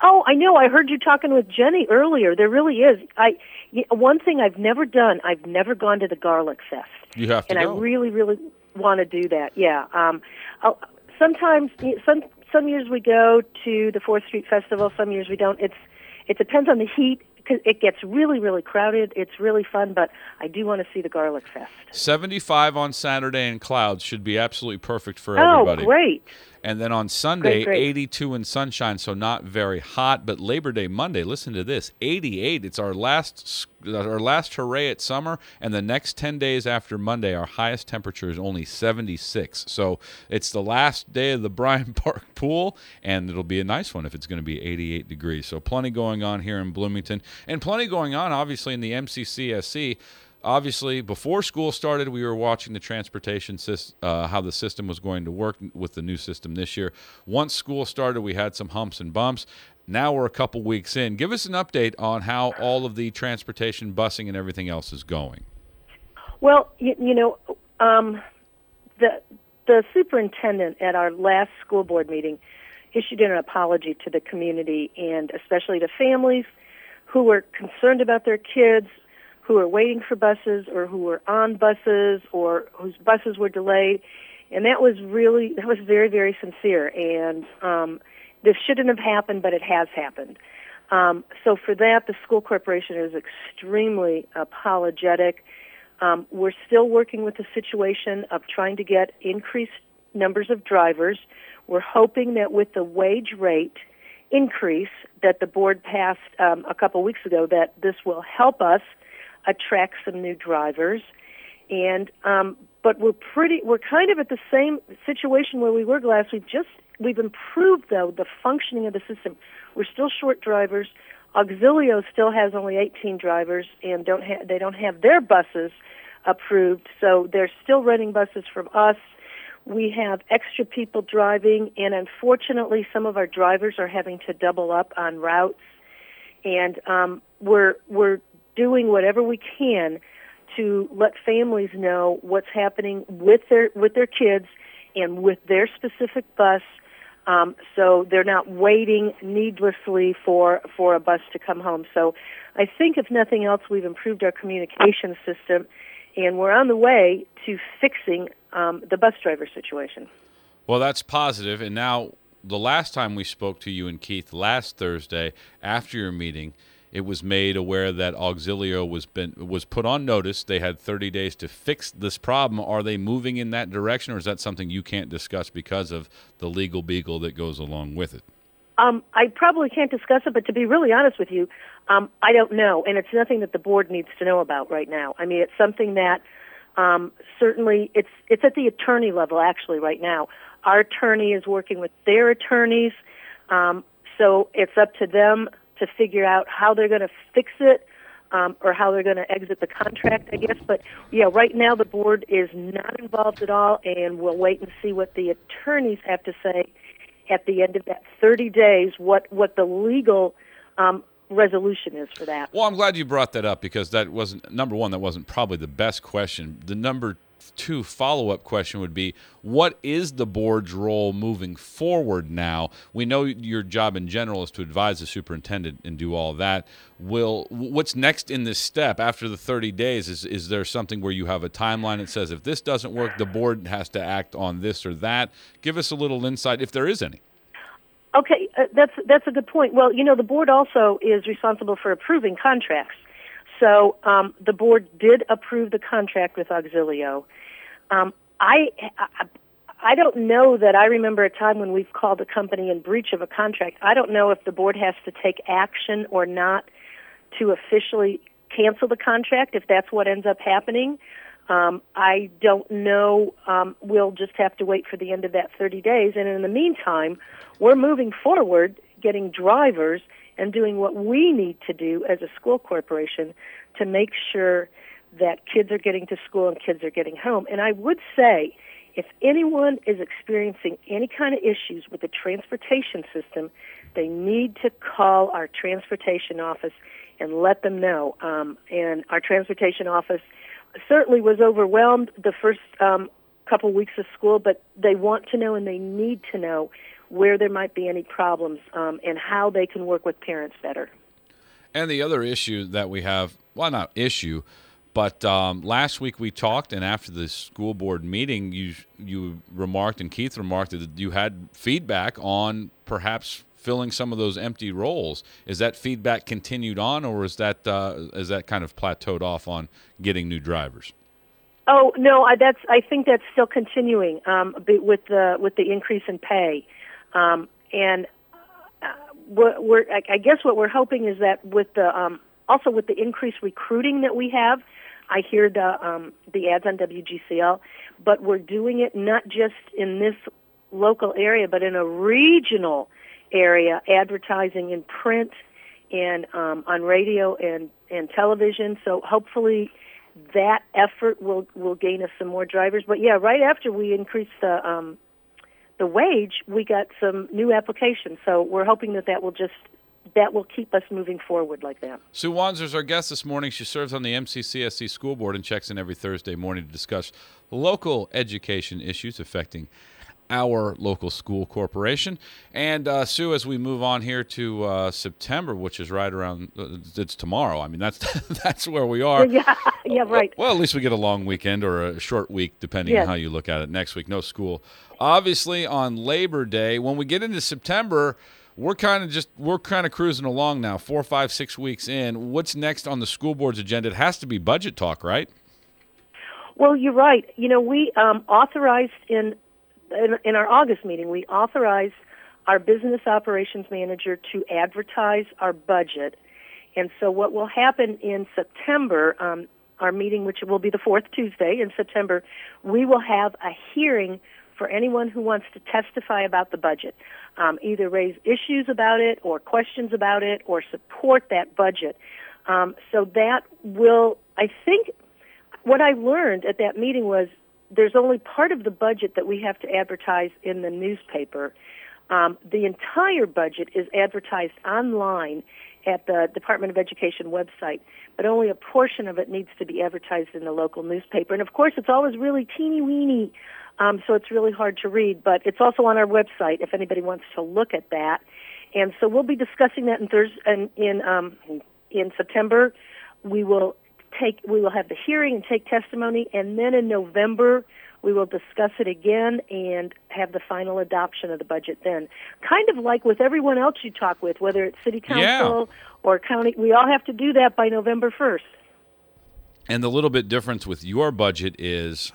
Oh, I know. I heard you talking with Jenny earlier. There really is. One thing I've never done, I've never gone to the Garlic Fest. You have to go. And I really, really want to do that, yeah. Sometimes, some years we go to the 4th Street Festival, some years we don't. It depends on the heat. It gets really, really crowded. It's really fun, but I do want to see the Garlic Fest. 75 on Saturday and clouds should be absolutely perfect for everybody. Oh, great. And then on Sunday, great. 82 in sunshine, so not very hot. But Labor Day Monday, listen to this, 88. It's our last hooray at summer, and the next 10 days after Monday, our highest temperature is only 76. So it's the last day of the Bryan Park Pool, and it'll be a nice one if it's going to be 88 degrees. So plenty going on here in Bloomington, and plenty going on, obviously, in the MCCSC. Obviously, before school started, we were watching the transportation system, how the system was going to work with the new system this year. Once school started, we had some humps and bumps. Now we're a couple weeks in. Give us an update on how all of the transportation, busing, and everything else is going. Well, the superintendent at our last school board meeting issued an apology to the community and especially to families who were concerned about their kids, who are waiting for buses or who were on buses or whose buses were delayed. And that was very, very sincere. And this shouldn't have happened, but it has happened. So for that, the school corporation is extremely apologetic. We're still working with the situation of trying to get increased numbers of drivers. We're hoping that with the wage rate increase that the board passed a couple weeks ago, that this will help us attract some new drivers, and but we're kind of at the same situation where we were last week. We've improved though the functioning of the system. We're still short drivers. Auxilio still has only 18 drivers, and they don't have their buses approved, so they're still renting buses from us. We have extra people driving, and unfortunately, some of our drivers are having to double up on routes, and we're doing whatever we can to let families know what's happening with their kids and with their specific bus, so they're not waiting needlessly for a bus to come home. So I think if nothing else, we've improved our communication system, and we're on the way to fixing the bus driver situation. Well, that's positive. And now the last time we spoke to you and Keith last Thursday after your meeting, it was made aware that Auxilio was put on notice. They had 30 days to fix this problem. Are they moving in that direction, or is that something you can't discuss because of the legal beagle that goes along with it? I probably can't discuss it, but to be really honest with you, I don't know, and it's nothing that the board needs to know about right now. I mean, it's something that certainly it's at the attorney level actually right now. Our attorney is working with their attorneys, so it's up to them to figure out how they're going to fix it or how they're going to exit the contract, I guess. But, yeah, right now the board is not involved at all, and we'll wait and see what the attorneys have to say at the end of that 30 days, what the legal resolution is for that. Well, I'm glad you brought that up because that wasn't, number one, that wasn't probably the best question. The number two follow-up question would be, what is the board's role moving forward now? We know your job in general is to advise the superintendent and do all that. What's next in this step after the 30 days? Is there something where you have a timeline that says if this doesn't work, the board has to act on this or that? Give us a little insight, if there is any. Okay, that's a good point. Well, the board also is responsible for approving contracts. So the board did approve the contract with Auxilio. I don't know that I remember a time when we've called a company in breach of a contract. I don't know if the board has to take action or not to officially cancel the contract, if that's what ends up happening. I don't know. We'll just have to wait for the end of that 30 days. And in the meantime, we're moving forward, getting drivers and doing what we need to do as a school corporation to make sure that kids are getting to school and kids are getting home. And I would say, if anyone is experiencing any kind of issues with the transportation system, they need to call our transportation office and let them know. And our transportation office certainly was overwhelmed the first couple weeks of school, but they want to know and they need to know where there might be any problems, and how they can work with parents better. And the other issue that we have, well, not issue, but last week we talked, and after the school board meeting, you remarked, and Keith remarked, that you had feedback on perhaps filling some of those empty roles. Is that feedback continued on, or is that kind of plateaued off on getting new drivers? Oh no, I think that's still continuing with the increase in pay, and I guess what we're hoping is that with the also with the increased recruiting that we have. I hear the ads on WGCL, but we're doing it not just in this local area, but in a regional area, advertising in print and on radio and television. So hopefully that effort will gain us some more drivers. But yeah, right after we increased the wage, we got some new applications. So we're hoping that will keep us moving forward like that. Sue Wanzer is our guest this morning. She serves on the MCCSC School Board and checks in every Thursday morning to discuss local education issues affecting our local school corporation. And Sue, as we move on here to September, which is right around, it's tomorrow. I mean, that's where we are. Yeah, right. Well, at least we get a long weekend or a short week, depending on how you look at it. Next week, no school. Obviously, on Labor Day, when we get into September, we're kind of cruising along now, 4, 5, 6 weeks in. What's next on the school board's agenda? It has to be budget talk, right? Well, you're right. You know, we authorized in our August meeting, we authorized our business operations manager to advertise our budget. And so what will happen in September, our meeting, which will be the fourth Tuesday in September, we will have a hearing for anyone who wants to testify about the budget, either raise issues about it or questions about it or support that budget. So that will, I think, what I learned at that meeting was there's only part of the budget that we have to advertise in the newspaper. The entire budget is advertised online at the Department of Education website, but only a portion of it needs to be advertised in the local newspaper. And, of course, it's always really teeny-weeny, so it's really hard to read, but it's also on our website if anybody wants to look at that. And so we'll be discussing that in September. We will have the hearing and take testimony, and then in November we will discuss it again and have the final adoption of the budget then. Kind of like with everyone else you talk with, whether it's city council or county, we all have to do that by November 1st. And the little bit difference with your budget is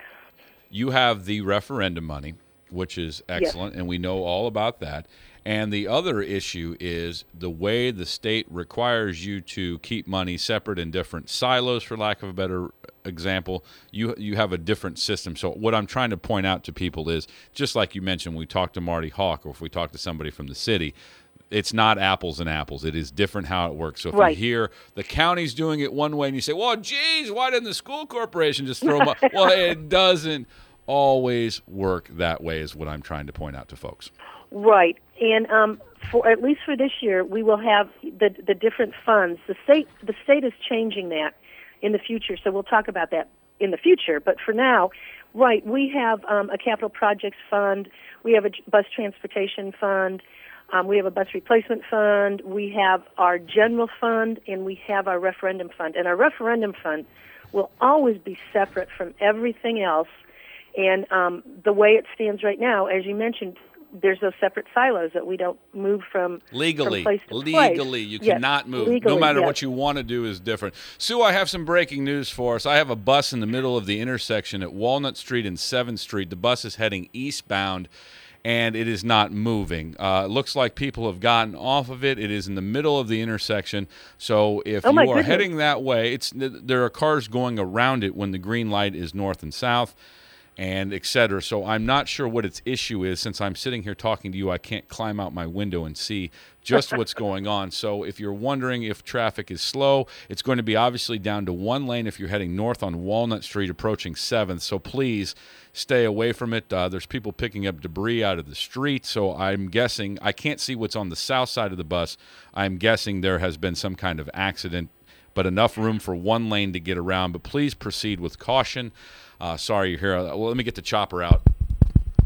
you have the referendum money, which is excellent, and we know all about that. And the other issue is the way the state requires you to keep money separate in different silos, for lack of a better example. You have a different system. So what I'm trying to point out to people is, just like you mentioned, when we talk to Marty Hawk or if we talk to somebody from the city, it's not apples and apples. It is different how it works. So if you hear the county's doing it one way and you say, well, geez, why didn't the school corporation just throw them up? Well, it doesn't always work that way is what I'm trying to point out to folks. Right. And for at least for this year, we will have the different funds. The state is changing that in the future, so we'll talk about that in the future. But for now, right, we have a capital projects fund, we have a bus transportation fund, we have a bus replacement fund, we have our general fund, and we have our referendum fund. And our referendum fund will always be separate from everything else. And the way it stands right now, as you mentioned, there's those separate silos that we don't move from legally. From place to legally, you cannot move. Legally, no matter what you want to do is different. Sue, I have some breaking news for us. I have a bus in the middle of the intersection at Walnut Street and 7th Street. The bus is heading eastbound, and it is not moving. It looks like people have gotten off of it. It is in the middle of the intersection. So if you are heading that way, there are cars going around it when the green light is north and south, and et cetera. So I'm not sure what its issue is. Since I'm sitting here talking to you, I can't climb out my window and see just what's going on. So if you're wondering if traffic is slow, it's going to be obviously down to one lane if you're heading north on Walnut Street approaching 7th. So please stay away from it. There's people picking up debris out of the street. So I'm guessing, I can't see what's on the south side of the bus. I'm guessing there has been some kind of accident, but enough room for one lane to get around. But please proceed with caution. Sorry you're here. Well, let me get the chopper out.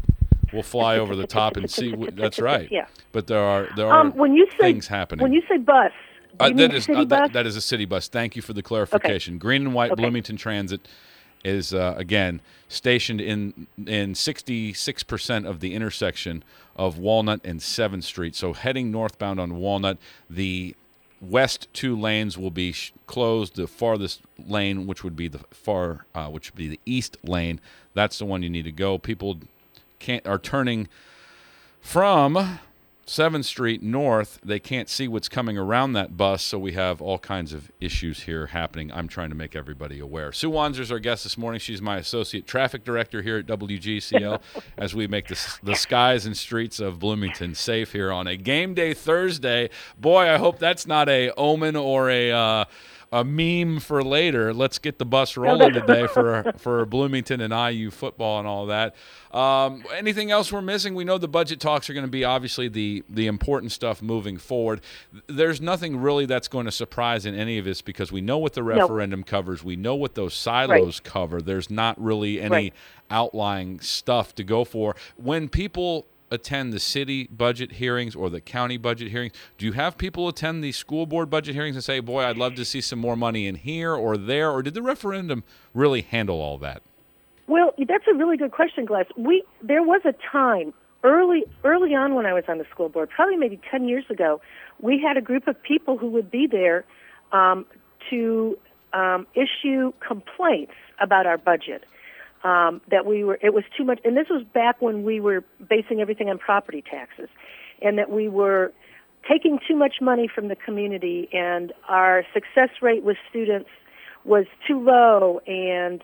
we'll fly over the top and see. That's right. Yeah. But there are when you say, things happening. When you say bus, do you mean city bus? That is a city bus. Thank you for the clarification. Okay. Green and white Okay. Bloomington Transit is again stationed in 66% of the intersection of Walnut and 7th Street. So heading northbound on Walnut, the west 2 lanes will be closed. The farthest lane, which would be the east lane, that's the one you need to go. People are turning from 7th Street north. They can't see what's coming around that bus, so we have all kinds of issues here happening. I'm trying to make everybody aware. Sue Wanzer is our guest this morning. She's my associate traffic director here at WGCL as we make the skies and streets of Bloomington safe here on a game day Thursday. Boy, I hope that's not a omen or a meme for later. Let's get the bus rolling today for Bloomington and IU football and all that. Anything else we're missing? We know the budget talks are going to be obviously the important stuff moving forward. There's nothing really that's going to surprise in any of this because we know what the referendum covers. We know what those silos cover. There's not really any outlying stuff to go for. When people attend the city budget hearings or the county budget hearings, do you have people attend the school board budget hearings and say, boy, I'd love to see some more money in here or there, or did the referendum really handle all that? Well, that's a really good question, Glass. There was a time early on when I was on the school board, probably maybe 10 years ago, we had a group of people who would be there to issue complaints about our budget. It was too much, and this was back when we were basing everything on property taxes, and that we were taking too much money from the community, and our success rate with students was too low, and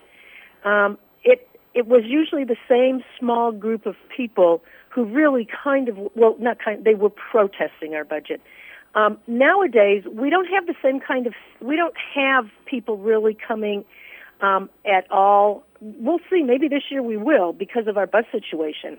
it was usually the same small group of people who really they were protesting our budget. Nowadays, we don't have the same we don't have people really coming at all. We'll see. Maybe this year we will because of our bus situation.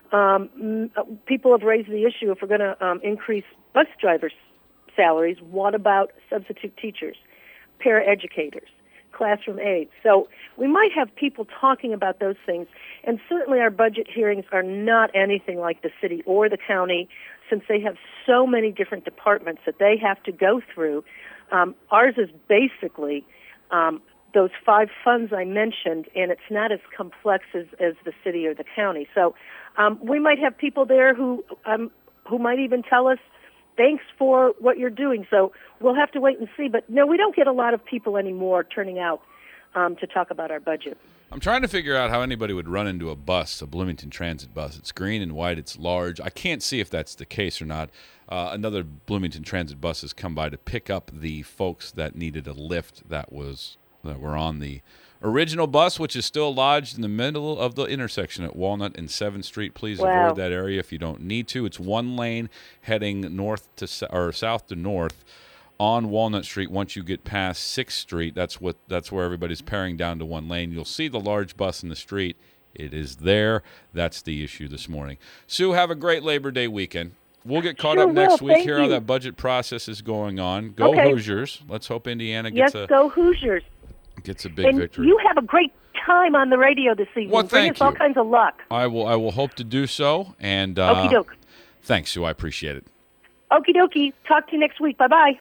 People have raised the issue if we're going to increase bus drivers' salaries, what about substitute teachers, paraeducators, classroom aides? So we might have people talking about those things. And certainly our budget hearings are not anything like the city or the county since they have so many different departments that they have to go through. Ours is basically those 5 funds I mentioned, and it's not as complex as the city or the county. So we might have people there who might even tell us, thanks for what you're doing. So we'll have to wait and see. But no, we don't get a lot of people anymore turning out to talk about our budget. I'm trying to figure out how anybody would run into a bus, a Bloomington Transit bus. It's green and white. It's large. I can't see if that's the case or not. Another Bloomington Transit bus has come by to pick up the folks that needed a lift that were on the original bus, which is still lodged in the middle of the intersection at Walnut and 7th Street. Please avoid that area if you don't need to. It's 1 lane heading south to north on Walnut Street. Once you get past 6th Street, that's where everybody's paring down to 1 lane. You'll see the large bus in the street. It is there. That's the issue this morning. Sue, have a great Labor Day weekend. We'll get caught up next week, hear how that budget process is going on. Go Hoosiers. Let's hope Indiana gets go Hoosiers. Gets a big victory. You have a great time on the radio this evening. Well, Bring us all kinds of luck. I will hope to do so. And Okie doke. Thanks, Sue. I appreciate it. Okie dokie. Talk to you next week. Bye-bye.